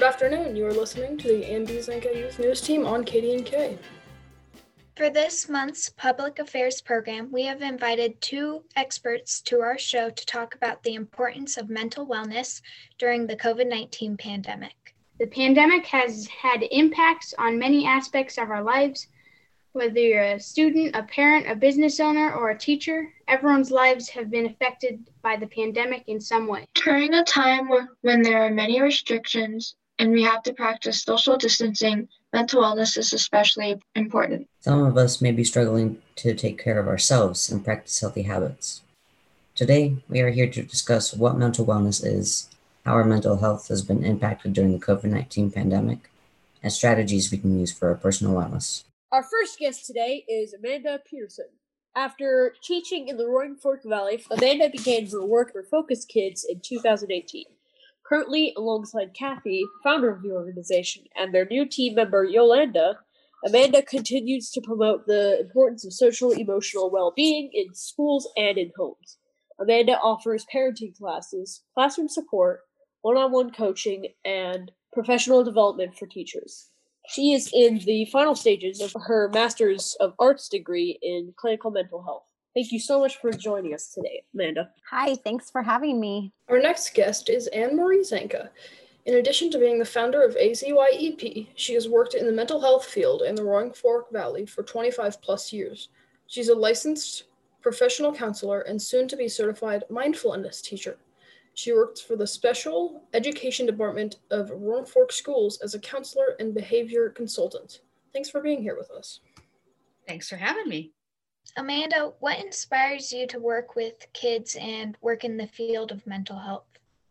afternoon. You are listening to the Andy Zenka Youth News Team on KDNK. For this month's Public Affairs program, we have invited two experts to our show to talk about the importance of mental wellness during the COVID-19 pandemic. The pandemic has had impacts on many aspects of our lives. Whether you're a student, a parent, a business owner, or a teacher, everyone's lives have been affected by the pandemic in some way. During a time when there are many restrictions and we have to practice social distancing, mental wellness is especially important. Some of us may be struggling to take care of ourselves and practice healthy habits. Today, we are here to discuss what mental wellness is, how our mental health has been impacted during the COVID-19 pandemic, and strategies we can use for our personal wellness. Our first guest today is Amanda Peterson. After teaching in the Roaring Fork Valley, Amanda began her work for Focus Kids in 2018. Currently, alongside Kathy, founder of the organization, and their new team member, Yolanda, Amanda continues to promote the importance of social-emotional well-being in schools and in homes. Amanda offers parenting classes, classroom support, one-on-one coaching, and professional development for teachers. She is in the final stages of her Master's of Arts degree in clinical mental health. Thank you so much for joining us today, Amanda. Hi, thanks for having me. Our next guest is Anne-Marie Zenka. In addition to being the founder of AZYEP, she has worked in the mental health field in the Roaring Fork Valley for 25 plus years. She's a licensed professional counselor and soon-to-be certified mindfulness teacher. She works for the Special Education Department of Roaring Fork Schools as a counselor and behavior consultant. Thanks for being here with us. Thanks for having me. Amanda, what inspires you to work with kids and work in the field of mental health?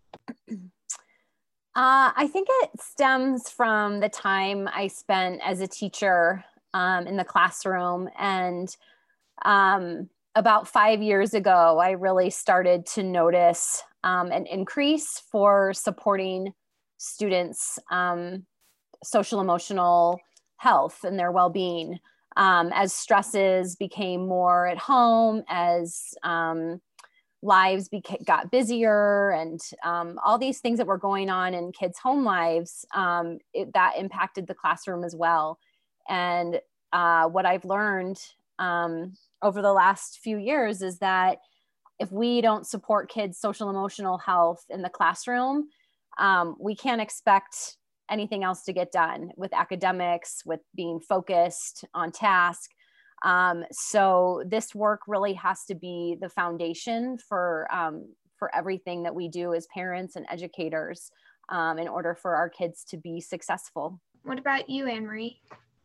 I think it stems from the time I spent as a teacher in the classroom. And about 5 years ago, I really started to notice an increase for supporting students' social emotional health and their well-being as stresses became more at home, as lives got busier, and all these things that were going on in kids' home lives, that impacted the classroom as well. And what I've learned over the last few years is that if we don't support kids' social emotional health in the classroom, we can't expect anything else to get done with academics, with being focused on task. So this work really has to be the foundation for everything that we do as parents and educators in order for our kids to be successful. What about you, Anne-Marie?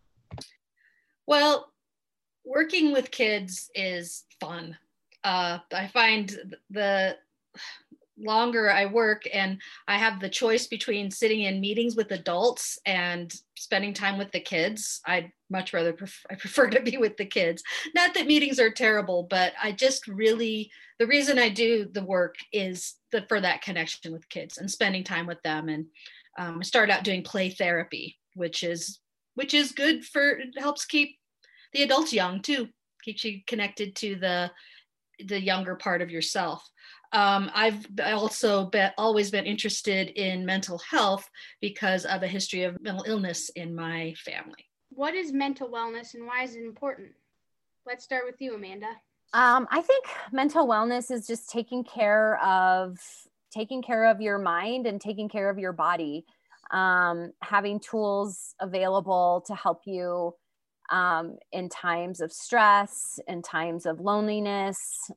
Well, working with kids is fun. I find the longer I work and I have the choice between sitting in meetings with adults and spending time with the kids, I'd much rather prefer to be with the kids. Not that meetings are terrible, but I just really, the reason I do the work is for that connection with kids and spending time with them. And I started out doing play therapy, which is good it helps keep the adults young too, keeps you connected to the younger part of yourself. I've also always been interested in mental health because of a history of mental illness in my family. What is mental wellness and why is it important? Let's start with you, Amanda. I think mental wellness is just taking care of your mind and taking care of your body, having tools available to help you in times of stress, in times of loneliness,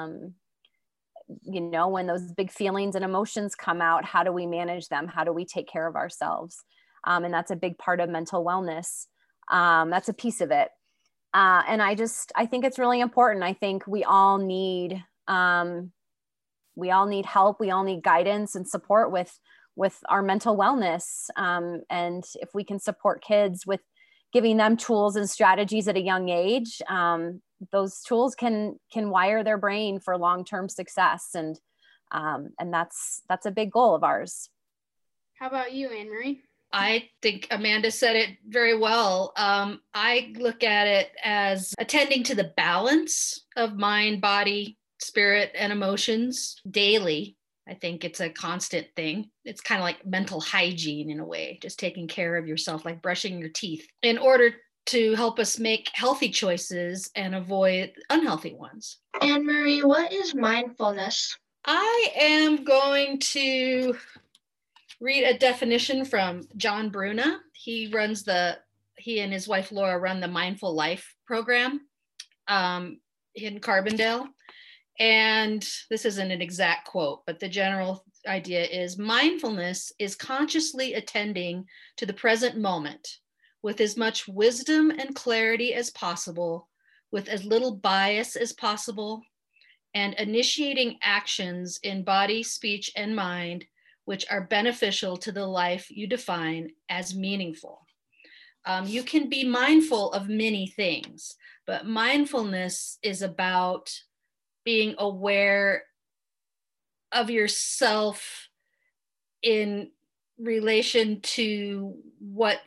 when those big feelings and emotions come out, how do we manage them? How do we take care of ourselves? And that's a big part of mental wellness. That's a piece of it. And I think it's really important. I think we all need help. We all need guidance and support with our mental wellness. And if we can support kids with giving them tools and strategies at a young age, those tools can wire their brain for long-term success. And that's a big goal of ours. How about you, Anne-Marie? I think Amanda said it very well. I look at it as attending to the balance of mind, body, spirit, and emotions daily I think it's a constant thing. It's kind of like mental hygiene in a way, just taking care of yourself, like brushing your teeth, in order to help us make healthy choices and avoid unhealthy ones. Anne Marie, what is mindfulness? I am going to read a definition from John Bruna. He and his wife Laura run the Mindful Life program in Carbondale. And this isn't an exact quote, but the general idea is mindfulness is consciously attending to the present moment with as much wisdom and clarity as possible, with as little bias as possible, and initiating actions in body, speech, and mind which are beneficial to the life you define as meaningful. You can be mindful of many things, but mindfulness is about being aware of yourself in relation to what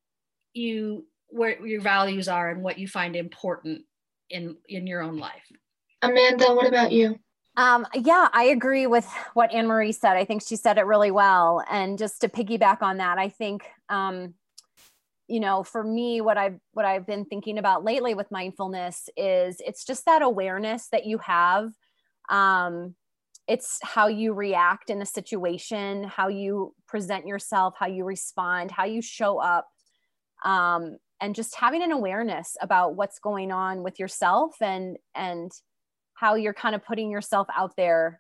where your values are and what you find important in your own life. Amanda, what about you? Yeah, I agree with what Anne Marie said. I think she said it really well. And just to piggyback on that, I think, for me, what I've been thinking about lately with mindfulness is it's just that awareness that you have. It's how you react in a situation, how you present yourself, how you respond, how you show up, and just having an awareness about what's going on with yourself and how you're kind of putting yourself out there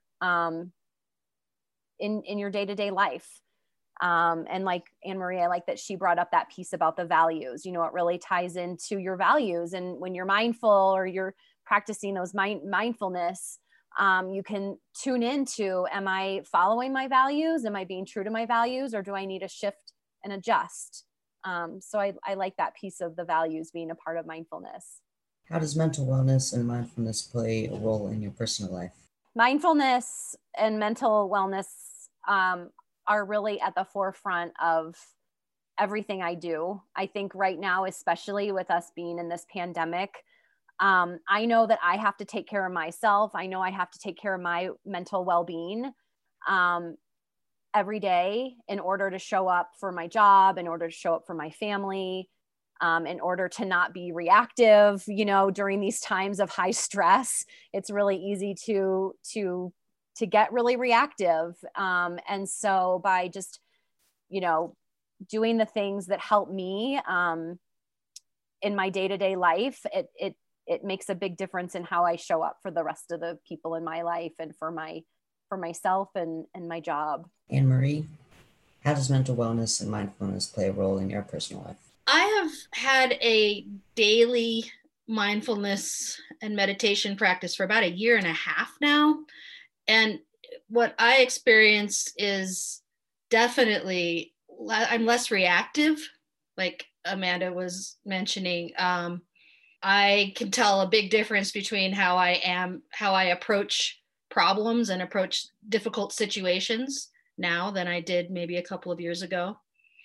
in your day-to-day life. And like Anne Marie, I like that she brought up that piece about the values. It really ties into your values. And when you're mindful or you're practicing those mindfulness, you can tune into, am I following my values? Am I being true to my values? Or do I need to shift and adjust? So I like that piece of the values being a part of mindfulness. How does mental wellness and mindfulness play a role in your personal life? Mindfulness and mental wellness are really at the forefront of everything I do. I think right now, especially with us being in this pandemic, I know that I have to take care of myself. I know I have to take care of my mental well-being every day in order to show up for my job, in order to show up for my family, in order to not be reactive, during these times of high stress. It's really easy to get really reactive. And so by just, doing the things that help me in my day-to-day life, it makes a big difference in how I show up for the rest of the people in my life and for myself and my job. Anne Marie, how does mental wellness and mindfulness play a role in your personal life? I have had a daily mindfulness and meditation practice for about 1.5 years now. And what I experience is definitely, I'm less reactive, like Amanda was mentioning. I can tell a big difference between how I approach problems and approach difficult situations now than I did maybe a couple of years ago.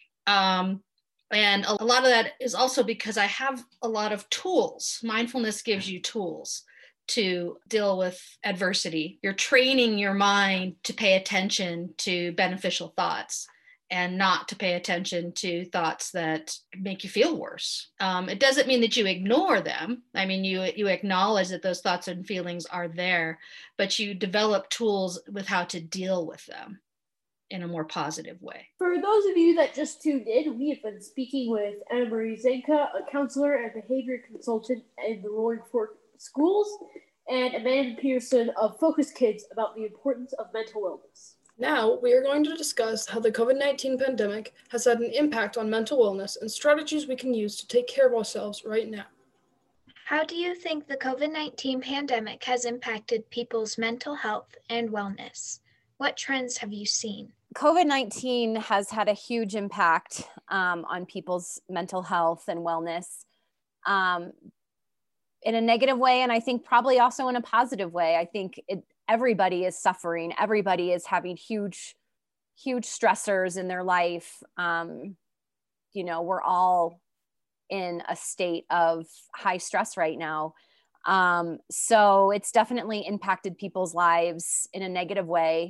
And a lot of that is also because I have a lot of tools. Mindfulness gives you tools to deal with adversity. You're training your mind to pay attention to beneficial thoughts and not to pay attention to thoughts that make you feel worse. It doesn't mean that you ignore them. I mean, you acknowledge that those thoughts and feelings are there, but you develop tools with how to deal with them in a more positive way. For those of you that just tuned in, we have been speaking with Anna Marie Zenka, a counselor and behavior consultant in the Roaring Fork Schools, and Amanda Pearson of Focus Kids about the importance of mental wellness. Now, we are going to discuss how the COVID-19 pandemic has had an impact on mental wellness and strategies we can use to take care of ourselves right now. How do you think the COVID-19 pandemic has impacted people's mental health and wellness? What trends have you seen? COVID-19 has had a huge impact on people's mental health and wellness in a negative way, and I think probably also in a positive way. I think everybody is suffering. Everybody is having huge stressors in their life. We're all in a state of high stress right now. So it's definitely impacted people's lives in a negative way.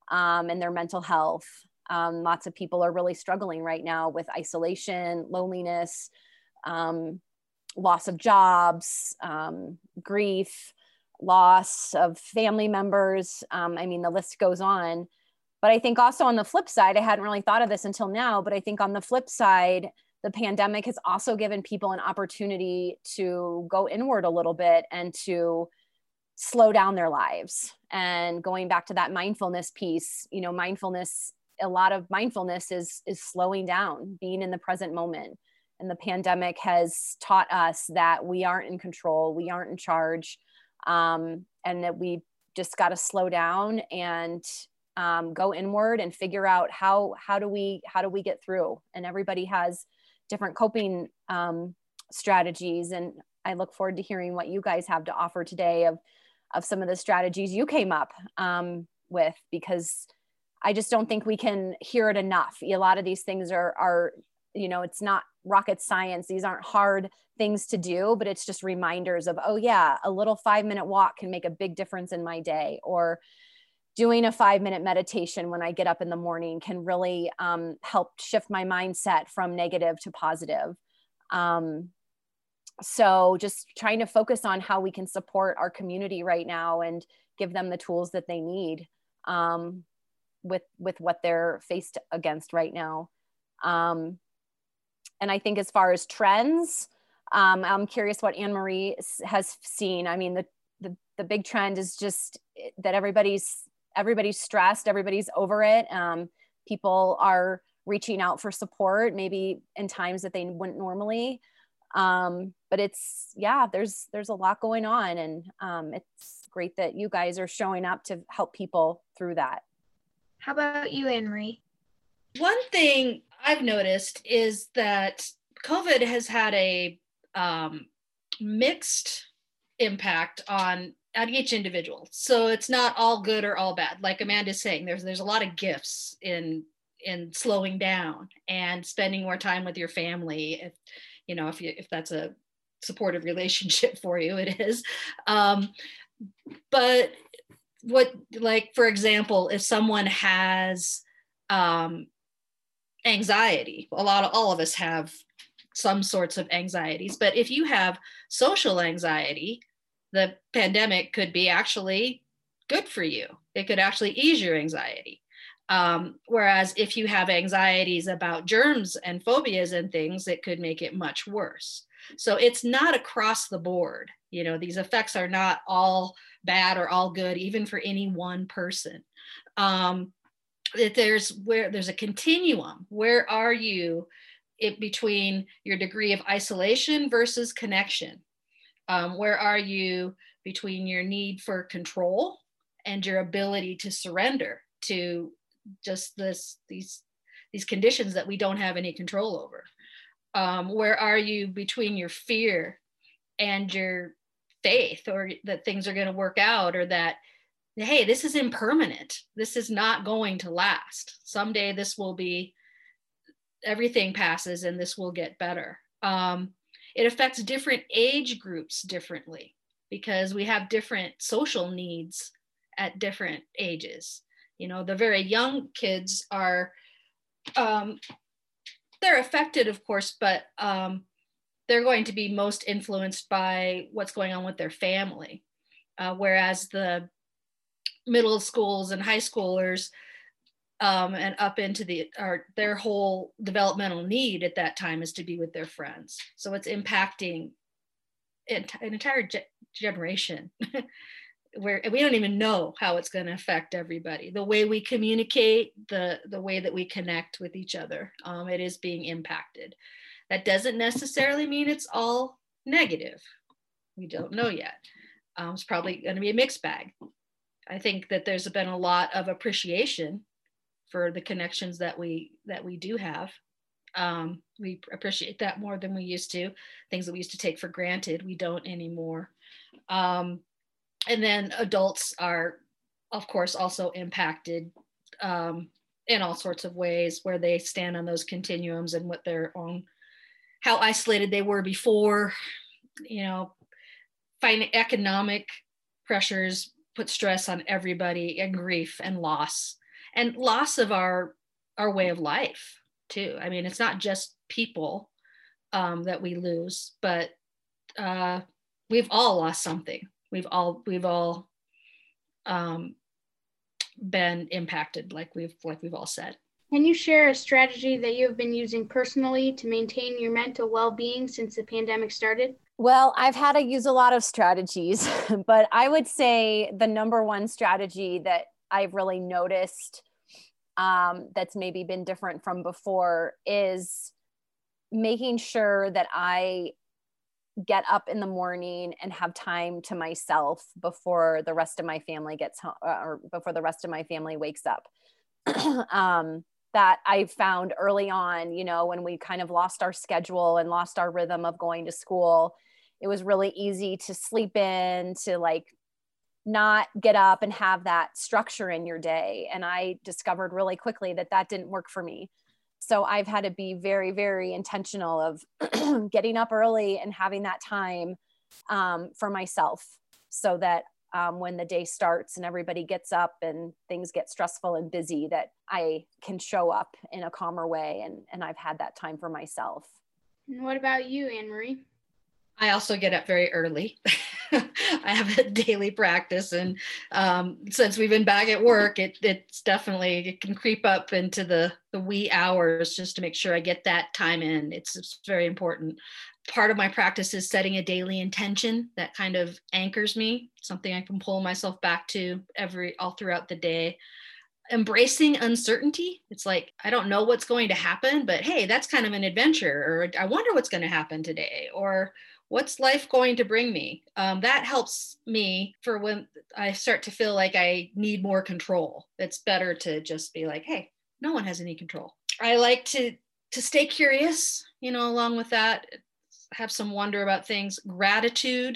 and their mental health. Lots of people are really struggling right now with isolation, loneliness, loss of jobs, grief, loss of family members. I mean, the list goes on. But I think also on the flip side, I hadn't really thought of this until now, but I think on the flip side, the pandemic has also given people an opportunity to go inward a little bit and to slow down their lives. And going back to that mindfulness piece, you know, a lot of mindfulness is slowing down, being in the present moment. And the pandemic has taught us that we aren't in control, we aren't in charge, and that we just got to slow down and go inward and figure out how do we get through. And everybody has different coping strategies. And I look forward to hearing what you guys have to offer today of some of the strategies you came up with, because I just don't think we can hear it enough. A lot of these things are, you know, it's not rocket science. These aren't hard things to do, but it's just reminders of, oh yeah, a little 5-minute walk can make a big difference in my day, or doing a 5-minute meditation when I get up in the morning can really help shift my mindset from negative to positive. So just trying to focus on how we can support our community right now and give them the tools that they need with what they're faced against right now. And I think as far as trends, I'm curious what Anne-Marie has seen. I mean, the big trend is just that everybody's stressed, everybody's over it. People are reaching out for support, maybe in times that they wouldn't normally. But there's a lot going on, and it's great that you guys are showing up to help people through that. How about you, Anne-Marie? One thing I've noticed is that COVID has had a mixed impact on each individual. So it's not all good or all bad. Like Amanda's saying, there's a lot of gifts in slowing down and spending more time with your family. If that's a supportive relationship for you, it is. But for example, if someone has anxiety, all of us have some sorts of anxieties, but if you have social anxiety, the pandemic could be actually good for you. It could actually ease your anxiety. Whereas if you have anxieties about germs and phobias and things, it could make it much worse. So it's not across the board. You know, these effects are not all bad or all good, even for any one person. There's a continuum. Where are you between your degree of isolation versus connection? Where are you between your need for control and your ability to surrender to just these conditions that we don't have any control over? Where are you between your fear and your faith, or that things are going to work out, or that, hey, this is impermanent, this is not going to last, someday everything passes and this will get better. It affects different age groups differently because we have different social needs at different ages. You know, the very young kids are, they're affected, of course, but they're going to be most influenced by what's going on with their family. Whereas the middle schools and high schoolers and up into their whole developmental need at that time is to be with their friends. So it's impacting an entire generation where we don't even know how it's going to affect everybody. The way we communicate, the way that we connect with each other, it is being impacted. That doesn't necessarily mean it's all negative. We don't know yet. It's probably going to be a mixed bag. I think that there's been a lot of appreciation for the connections that we do have. We appreciate that more than we used to. Things that we used to take for granted, we don't anymore. And then adults are, of course, also impacted in all sorts of ways, where they stand on those continuums and what their own, how isolated they were before. You know, economic pressures put stress on everybody, and grief and loss. and loss of our way of life too. I mean, it's not just people that we lose, but we've all lost something. We've all been impacted, like we've all said. Can you share a strategy that you have been using personally to maintain your mental well-being since the pandemic started? Well, I've had to use a lot of strategies, but I would say the number one strategy that I've really noticed that's maybe been different from before is making sure that I get up in the morning and have time to myself before the rest of my family gets home, or before the rest of my family wakes up. That I found early on, you know, when we kind of lost our schedule and lost our rhythm of going to school, it was really easy to sleep in, to like not get up and have that structure in your day. And I discovered really quickly that that didn't work for me. So I've had to be very, very intentional of getting up early and having that time for myself, so that when the day starts and everybody gets up and things get stressful and busy, that I can show up in a calmer way, and I've had that time for myself. And what about you, Anne Marie? I also get up very early. I have a daily practice, and since we've been back at work, it's definitely, it can creep up into the wee hours just to make sure I get that time in. It's very important. Part of my practice is setting a daily intention that kind of anchors me, something I can pull myself back to all throughout the day. Embracing uncertainty. It's like, I don't know what's going to happen, but hey, that's kind of an adventure, or I wonder what's going to happen today, or what's life going to bring me? That helps me for when I start to feel like I need more control. It's better to just be like, hey, no one has any control. I like to stay curious, you know, along with that, have some wonder about things. Gratitude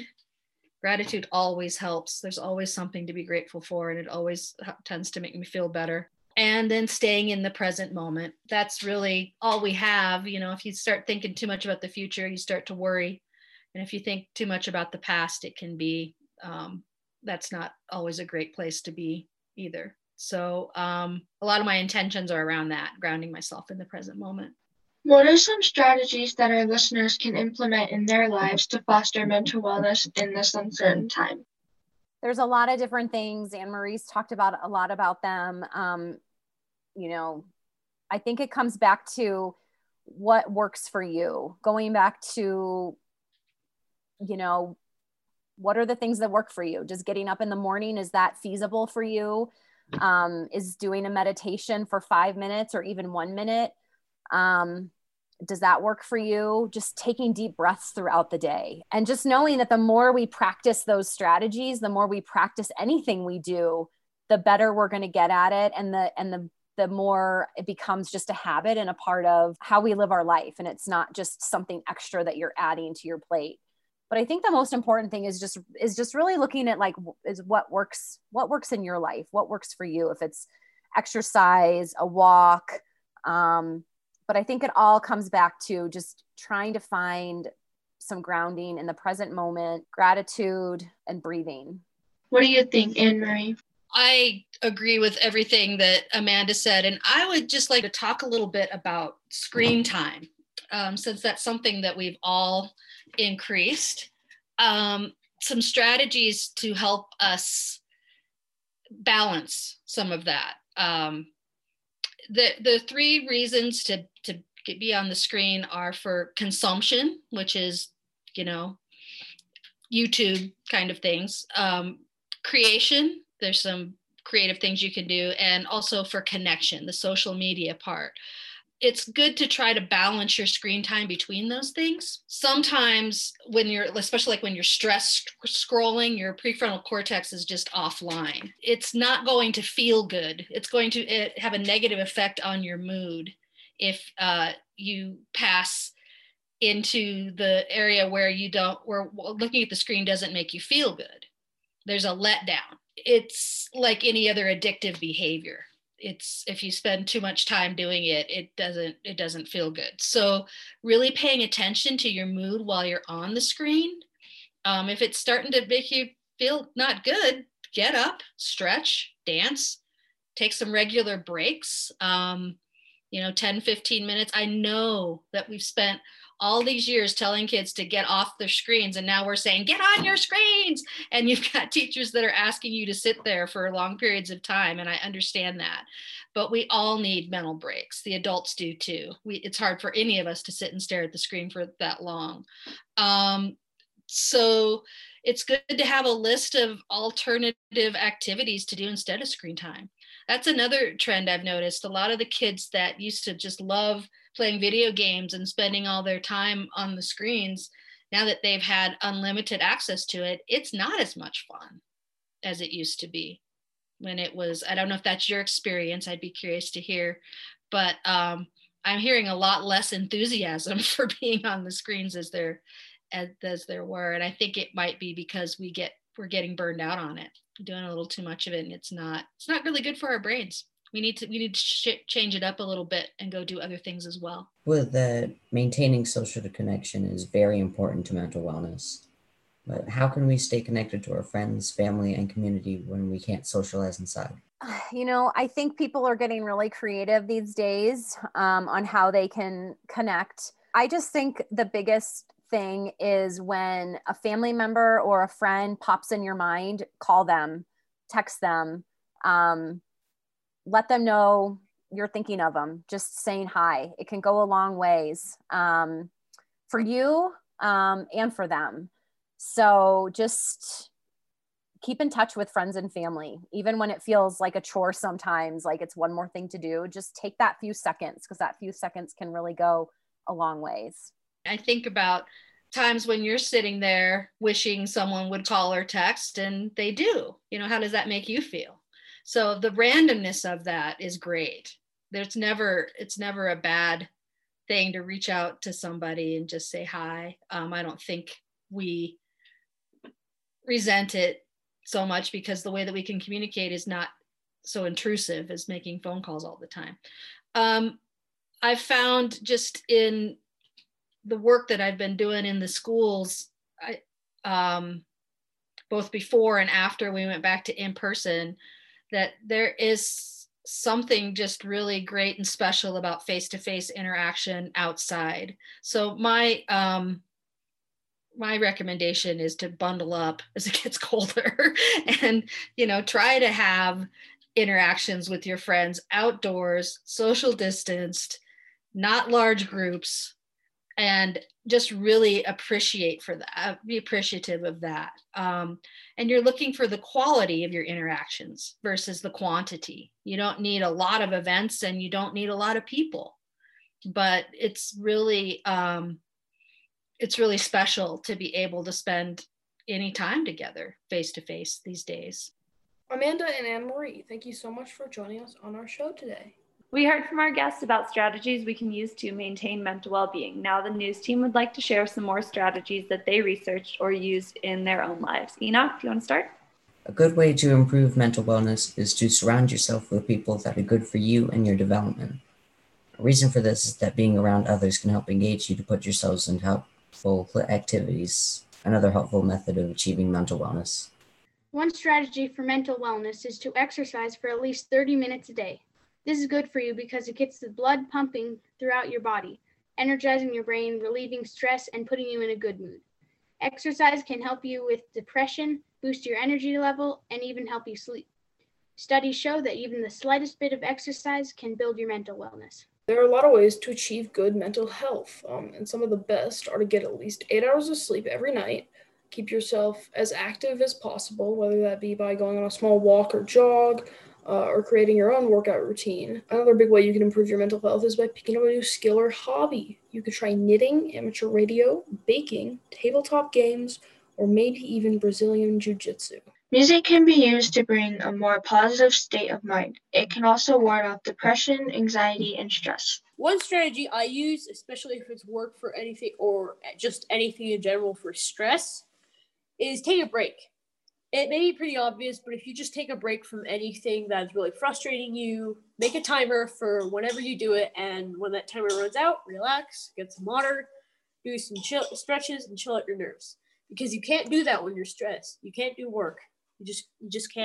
always helps. There's always something to be grateful for, and it always tends to make me feel better. And then staying in the present moment. That's really all we have. You know, if you start thinking too much about the future, you start to worry. And if you think too much about the past, it can be, that's not always a great place to be either. So a lot of my intentions are around that, grounding myself in the present moment. What are some strategies that our listeners can implement in their lives to foster mental wellness in this uncertain time? There's a lot of different things. Anne Marie's talked about a lot about them. You know, I think it comes back to what works for you. Going back to, you know, what are the things that work for you? Just getting up in the morning, is that feasible for you? Is doing a meditation for 5 minutes or even 1 minute? Does that work for you? Just taking deep breaths throughout the day, and just knowing that the more we practice those strategies, the more we practice anything we do, the better we're going to get at it. And the more it becomes just a habit and a part of how we live our life. And it's not just something extra that you're adding to your plate. But I think the most important thing is just really looking at, like, is what works in your life, what works for you. If it's exercise, a walk, but I think it all comes back to just trying to find some grounding in the present moment, gratitude, and breathing. What do you think, Anne Marie? I agree with everything that Amanda said. And I would just like to talk a little bit about screen time, since that's something that we've all increased. Some strategies to help us balance some of that. The three reasons to be on the screen are for consumption, which is, you know, YouTube kind of things. Creation, there's some creative things you can do, and also for connection, the social media part. It's good to try to balance your screen time between those things. Sometimes when you're, especially like when you're stressed scrolling, your prefrontal cortex is just offline. It's not going to feel good. It's going to have a negative effect on your mood if you pass into the area where where looking at the screen doesn't make you feel good. There's a letdown. It's like any other addictive behavior. It's, if you spend too much time doing it, it doesn't feel good. So really paying attention to your mood while you're on the screen. If it's starting to make you feel not good, get up, stretch, dance, take some regular breaks, 10, 15 minutes. I know that we've spent all these years telling kids to get off their screens, and now we're saying, get on your screens. And you've got teachers that are asking you to sit there for long periods of time. And I understand that, but we all need mental breaks. The adults do too. It's hard for any of us to sit and stare at the screen for that long. So it's good to have a list of alternative activities to do instead of screen time. That's another trend I've noticed. A lot of the kids that used to just love playing video games and spending all their time on the screens, now that they've had unlimited access to it, it's not as much fun as it used to be when it was. I don't know if that's your experience. I'd be curious to hear, but I'm hearing a lot less enthusiasm for being on the screens as there were. And I think it might be because we're getting burned out on it, doing a little too much of it, and it's not really good for our brains. We need to change it up a little bit and go do other things as well. With that, maintaining social connection is very important to mental wellness. But how can we stay connected to our friends, family, and community when we can't socialize inside? I think people are getting really creative these days on how they can connect. I just think the biggest thing is when a family member or a friend pops in your mind, call them, text them, let them know you're thinking of them, just saying hi. It can go a long ways for you and for them. So just keep in touch with friends and family, even when it feels like a chore sometimes, like it's one more thing to do. Just take that few seconds, because that few seconds can really go a long ways. I think about times when you're sitting there wishing someone would call or text, and they do. How does that make you feel? So the randomness of that is great. It's never a bad thing to reach out to somebody and just say hi. I don't think we resent it so much because the way that we can communicate is not so intrusive as making phone calls all the time. I've found just in the work that I've been doing in the schools, both before and after we went back to in-person, that there is something just really great and special about face-to-face interaction outside. So my recommendation is to bundle up as it gets colder and, try to have interactions with your friends outdoors, social distanced, not large groups, and just really be appreciative of that. And you're looking for the quality of your interactions versus the quantity. You don't need a lot of events and you don't need a lot of people, but it's really special to be able to spend any time together face to face these days. Amanda and Anne-Marie, thank you so much for joining us on our show today. We heard from our guests about strategies we can use to maintain mental well-being. Now the news team would like to share some more strategies that they researched or used in their own lives. Enoch, do you want to start? A good way to improve mental wellness is to surround yourself with people that are good for you and your development. A reason for this is that being around others can help engage you to put yourselves in helpful activities, another helpful method of achieving mental wellness. One strategy for mental wellness is to exercise for at least 30 minutes a day. This is good for you because it gets the blood pumping throughout your body, energizing your brain, relieving stress, and putting you in a good mood. Exercise can help you with depression, boost your energy level, and even help you sleep. Studies show that even the slightest bit of exercise can build your mental wellness. There are a lot of ways to achieve good mental health, and some of the best are to get at least 8 hours of sleep every night, keep yourself as active as possible, whether that be by going on a small walk or jog, or creating your own workout routine. Another big way you can improve your mental health is by picking up a new skill or hobby. You could try knitting, amateur radio, baking, tabletop games, or maybe even Brazilian Jiu-Jitsu. Music can be used to bring a more positive state of mind. It can also ward off depression, anxiety, and stress. One strategy I use, especially if it's work for anything or just anything in general for stress, is take a break. It may be pretty obvious, but if you just take a break from anything that's really frustrating you, make a timer for whenever you do it, and when that timer runs out, relax, get some water, do some stretches, and chill out your nerves. Because you can't do that when you're stressed. You can't do work. You just can't.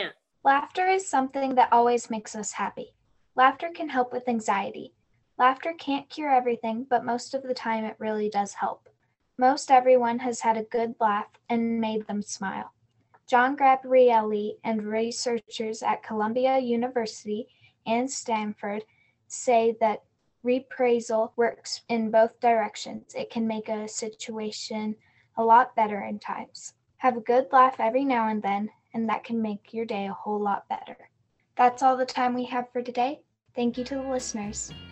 Laughter is something that always makes us happy. Laughter can help with anxiety. Laughter can't cure everything, but most of the time it really does help. Most everyone has had a good laugh and made them smile. John Gabrielli and researchers at Columbia University and Stanford say that reprisal works in both directions. It can make a situation a lot better in times. Have a good laugh every now and then, and that can make your day a whole lot better. That's all the time we have for today. Thank you to the listeners.